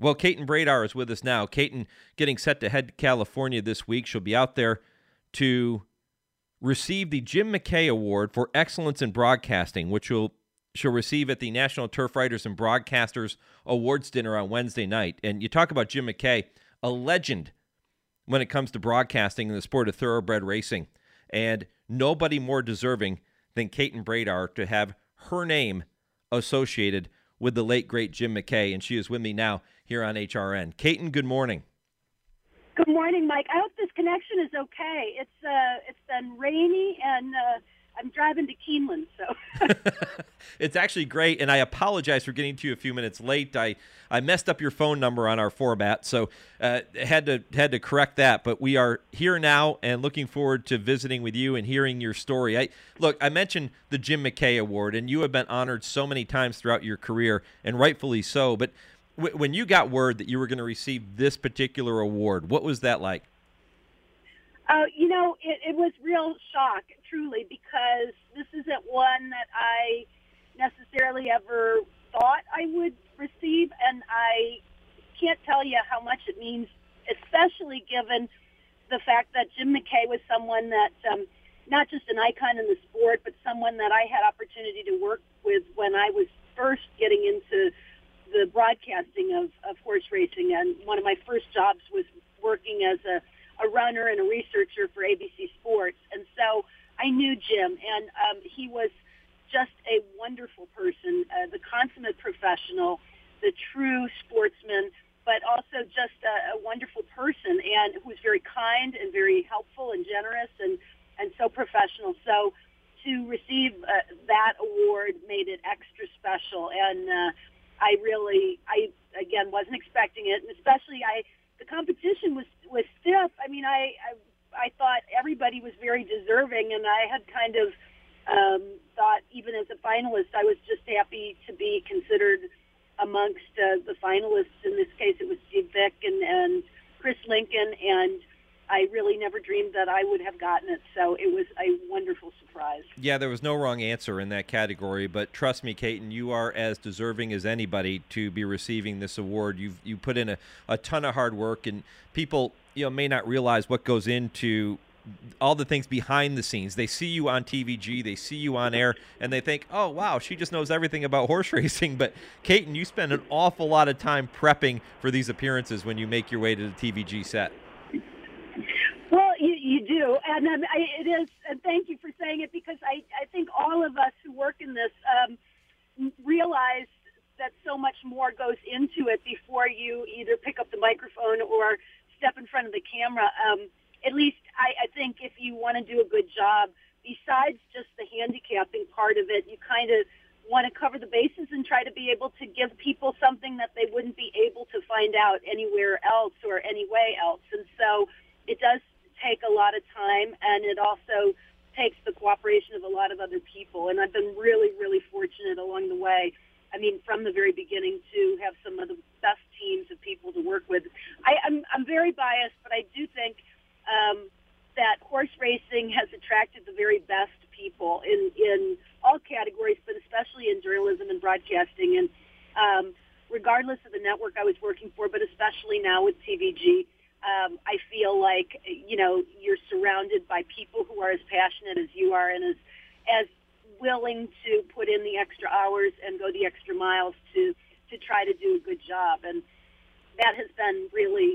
Well, Katin Bradar is with us now. Katin getting set to head to California this week. She'll be out there to receive the Jim McKay Award for Excellence in Broadcasting, which she'll receive at the National Turf Writers and Broadcasters Awards dinner on Wednesday night. And you talk about Jim McKay, a legend when it comes to broadcasting in the sport of thoroughbred racing. And nobody more deserving than Katin Bradar to have her name associated with the late, great Jim McKay. And she is with me now here on HRN. Katin, good morning. Good morning, Mike. I hope this connection is okay. It's been rainy, and I'm driving to Keeneland, so. It's actually great, and I apologize for getting to you a few minutes late. I messed up your phone number on our format, so had to correct that. But we are here now and looking forward to visiting with you and hearing your story. I mentioned the Jim McKay Award, and you have been honored so many times throughout your career, and rightfully so. But when you got word that you were going to receive this particular award, what was that like? It was real shock, truly, because this isn't one that I necessarily ever thought I would receive, and I can't tell you how much it means, especially given the fact that Jim McKay was someone that, not just an icon in the sport, but someone that I had opportunity to work with when I was first getting into the broadcasting of horse racing, and one of my first jobs was working as a runner and a researcher for ABC Sports. And so I knew Jim, and he was just a wonderful person, the consummate professional, the true sportsman, but also just a wonderful person, and who was very kind and very helpful and generous and so professional. So to receive that award made it extra special, and I again wasn't expecting it, and especially the competition was stiff. I mean, I thought everybody was very deserving, and I had kind of thought, even as a finalist, I was just happy to be considered amongst the finalists. In this case, it was Steve Vick and Chris Lincoln, and I really never dreamed that I would have gotten it, so it was a wonderful surprise. Yeah, there was no wrong answer in that category, but trust me, Katin, you are as deserving as anybody to be receiving this award. You put in a ton of hard work, and people may not realize what goes into all the things behind the scenes. They see you on TVG, they see you on air, and they think, oh, wow, she just knows everything about horse racing. But, Katin, you spend an awful lot of time prepping for these appearances when you make your way to the TVG set. Well, you do, and it is, and thank you for saying it, because I think all of us who work in this realize that so much more goes into it before you either pick up the microphone or step in front of the camera. At least I think if you want to do a good job, besides just the handicapping part of it, you kind of want to cover the bases and try to be able to give people something that they wouldn't be able to find out anywhere else or any way else. And so it does take a lot of time, and it also takes the cooperation of a lot of other people. And I've been really, really fortunate along the way. I mean, from the very beginning, to have some of the best teams of people to work with. I'm very biased, but I do think that horse racing has attracted the very best people in all categories, but especially in journalism and broadcasting. And regardless of the network I was working for, but especially now with TVG, I feel like, you're surrounded by people who are as passionate as you are, and as willing to put in the extra hours and go the extra miles to try to do a good job. And that has been really,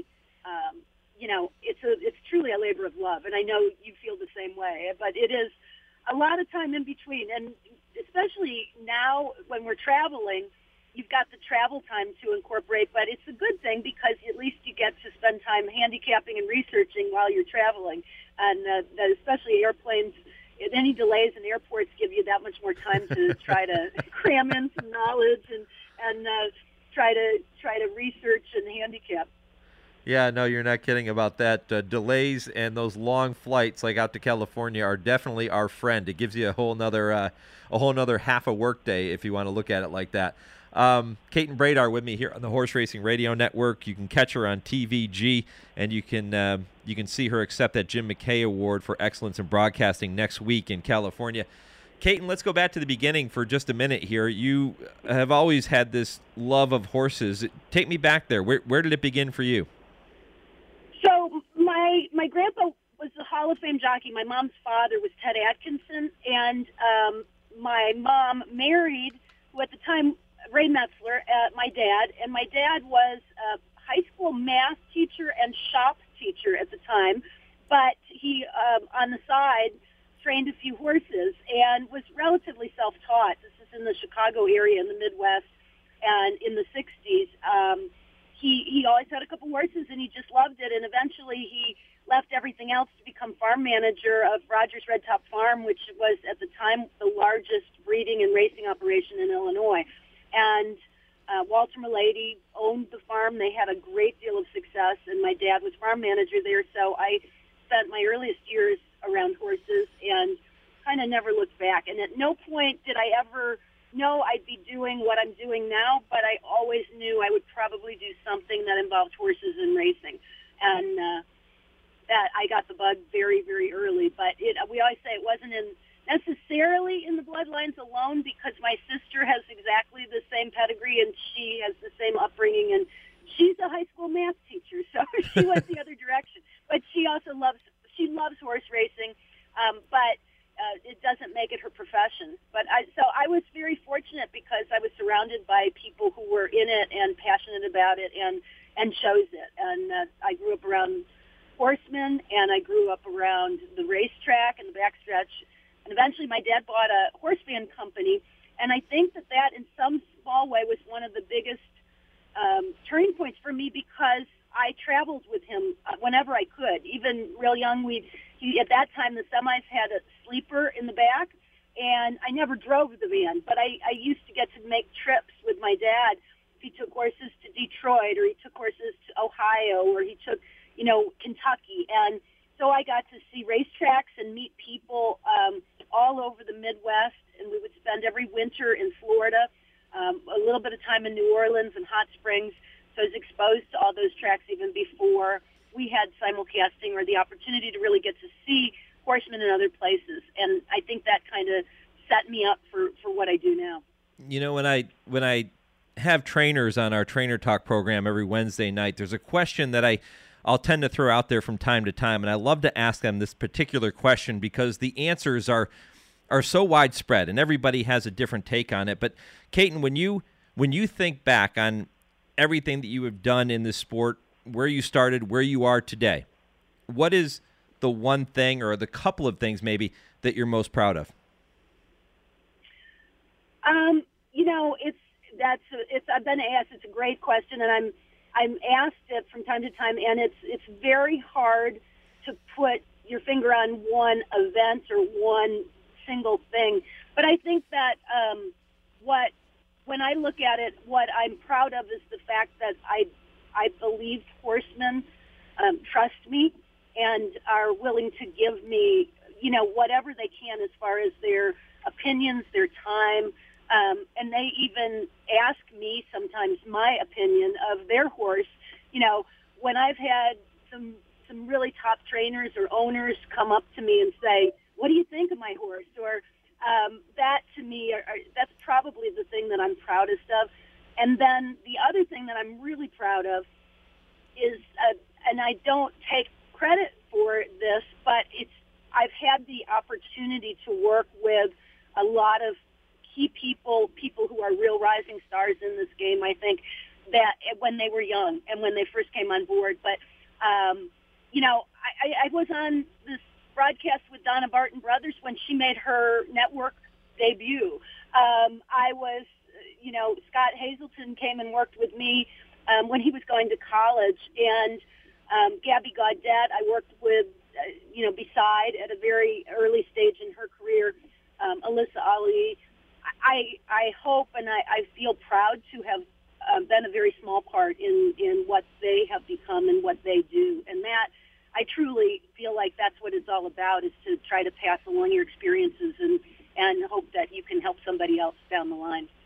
it's truly a labor of love. And I know you feel the same way, but it is a lot of time in between. And especially now when we're traveling, you've got the travel time to incorporate, but it's a good thing because at least you get to spend time handicapping and researching while you're traveling. And that especially airplanes, any delays in airports give you that much more time to try to cram in some knowledge and try to research and handicap. Yeah, no, you're not kidding about that. Delays and those long flights, like out to California, are definitely our friend. It gives you a whole nother half a workday if you want to look at it like that. Katin Bradar with me here on the Horse Racing Radio Network. You can catch her on TVG, and you can see her accept that Jim McKay Award for Excellence in Broadcasting next week in California. Caton, let's go back to the beginning for just a minute here. You have always had this love of horses. Take me back there. Where did it begin for you? So my grandpa was a Hall of Fame jockey. My mom's father was Ted Atkinson, and my mom married, who at the time, Ray Metzler, my dad, and my dad was a high school math teacher and shop teacher at the time, but he, on the side, trained a few horses and was relatively self-taught. This is in the Chicago area in the Midwest, and in the 60s. He always had a couple horses, and he just loved it, and eventually he left everything else to become farm manager of Rogers Red Top Farm, which was at the time the largest breeding and racing operation in Illinois. And Walter Milady owned the farm. They had a great deal of success, and my dad was farm manager there, so I spent my earliest years around horses and kind of never looked back. And at no point did I ever know I'd be doing what I'm doing now, but I always knew I would probably do something that involved horses and racing. And that I got the bug very, very early. But we always say it wasn't necessarily in the bloodlines alone, because my sister has exactly the same pedigree and she has the same upbringing, and she's a high school math teacher, so she went the other direction. But she also loves horse racing, but it doesn't make it her profession. But so I was very fortunate because I was surrounded by people who were in it and passionate about it and chose it. And I grew up around horsemen, and I grew up around the racetrack and the backstretch. And eventually my dad bought a horse van company, and I think that in some small way was one of the biggest turning points for me, because I traveled with him whenever I could. Even real young, at that time the semis had a sleeper in the back, and I never drove the van, but I used to get to make trips with my dad. If he took horses to Detroit, or he took horses to Ohio, or he took, Kentucky. And so I got to see racetracks and meet people all over the Midwest, and we would spend every winter in Florida, a little bit of time in New Orleans and Hot Springs. So I was exposed to all those tracks even before we had simulcasting or the opportunity to really get to see horsemen in other places. And I think that kind of set me up for what I do now. When I have trainers on our Trainer Talk program every Wednesday night, there's a question that I'll tend to throw out there from time to time, and I love to ask them this particular question because the answers are so widespread and everybody has a different take on it. But Caton, when you think back on everything that you have done in this sport, where you started, where you are today, what is the one thing or the couple of things maybe that you're most proud of? I've been asked. It's a great question, and I'm asked it from time to time, and it's very hard to put your finger on one event or one single thing. But I think that when I look at it, what I'm proud of is the fact that I believe horsemen trust me and are willing to give me, whatever they can as far as their opinions, their time, and they even ask me sometimes my opinion of their horse. When I've had some really top trainers or owners come up to me and say, "What do you think of my horse?" Or that to me, that's probably the thing that I'm proudest of. And then the other thing that I'm really proud of is, and I don't take credit for this, but I've had the opportunity to work with a lot of key people who are real rising stars in this game, I think, that when they were young and when they first came on board. But, I was on this broadcast with Donna Barton Brothers when she made her network debut. I was, Scott Hazelton came and worked with me when he was going to college. And Gabby Gaudet, I worked with, beside at a very early stage in her career. Alyssa Ali. I hope and I feel proud to have been a very small part in what they have become and what they do. And that, I truly feel like that's what it's all about, is to try to pass along your experiences and hope that you can help somebody else down the line.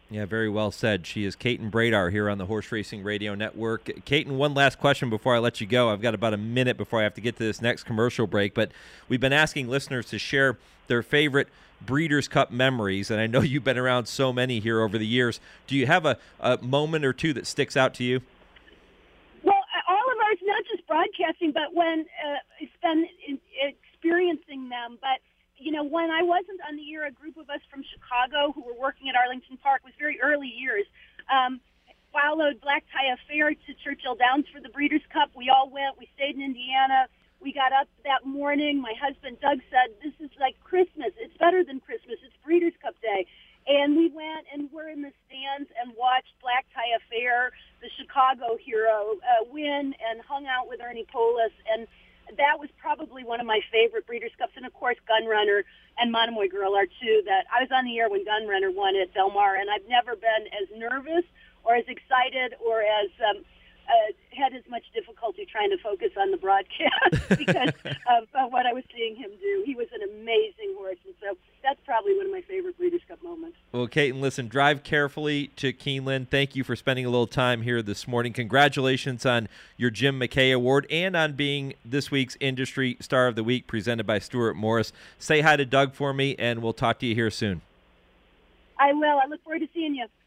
Yeah, very well said. She is Katin Bradar here on the Horse Racing Radio Network. Katin, one last question before I let you go. I've got about a minute before I have to get to this next commercial break, but we've been asking listeners to share their favorite Breeders' Cup memories, and I know you've been around so many here over the years. Do you have a moment or two that sticks out to you? Well, all of ours, not just broadcasting, but when it's been experiencing them. But, you know, when I wasn't on the air, a group of us from Chicago who were working at Arlington Park, was very early years, followed Black Tie Affair to Churchill Downs for the Breeders' Cup. We all went. We stayed in Indiana. We got up that morning. My husband, Doug, said, this is like Christmas. It's better than Christmas. It's Breeders' Cup Day. And we went and were in the stands and watched Black Tie Affair, the Chicago hero, win, and hung out with Ernie Polis. And that was probably one of my favorite Breeders' Cups. And, of course, Gunrunner and Monomoy Girl are two that I was on the air when Gunrunner won at Del Mar, and I've never been as nervous or as excited or as had as much difficulty trying to focus on the broadcast because of what I was seeing him do. He was an amazing horse, and so that's probably one of my favorite Breeders' Cup moments. Well, Katin, listen, drive carefully to Keeneland. Thank you for spending a little time here this morning. Congratulations on your Jim McKay Award and on being this week's Industry Star of the Week presented by Stuart Morris. Say hi to Doug for me, and we'll talk to you here soon. I will. I look forward to seeing you.